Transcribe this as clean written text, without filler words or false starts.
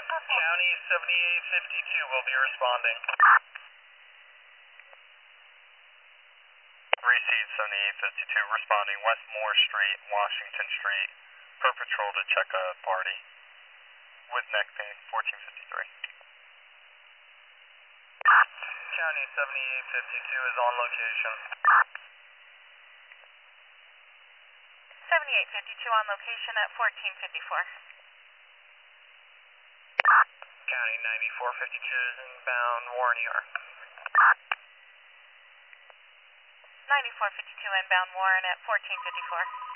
County 7852 will be responding. Receive 7852 responding West Moore Street, Washington Street, per patrol to check a party with neck pain, 1453. County 7852 is on location. 7852 on location at 1454. County 9452 is inbound Warren ER. 9452 inbound Warren at 1454.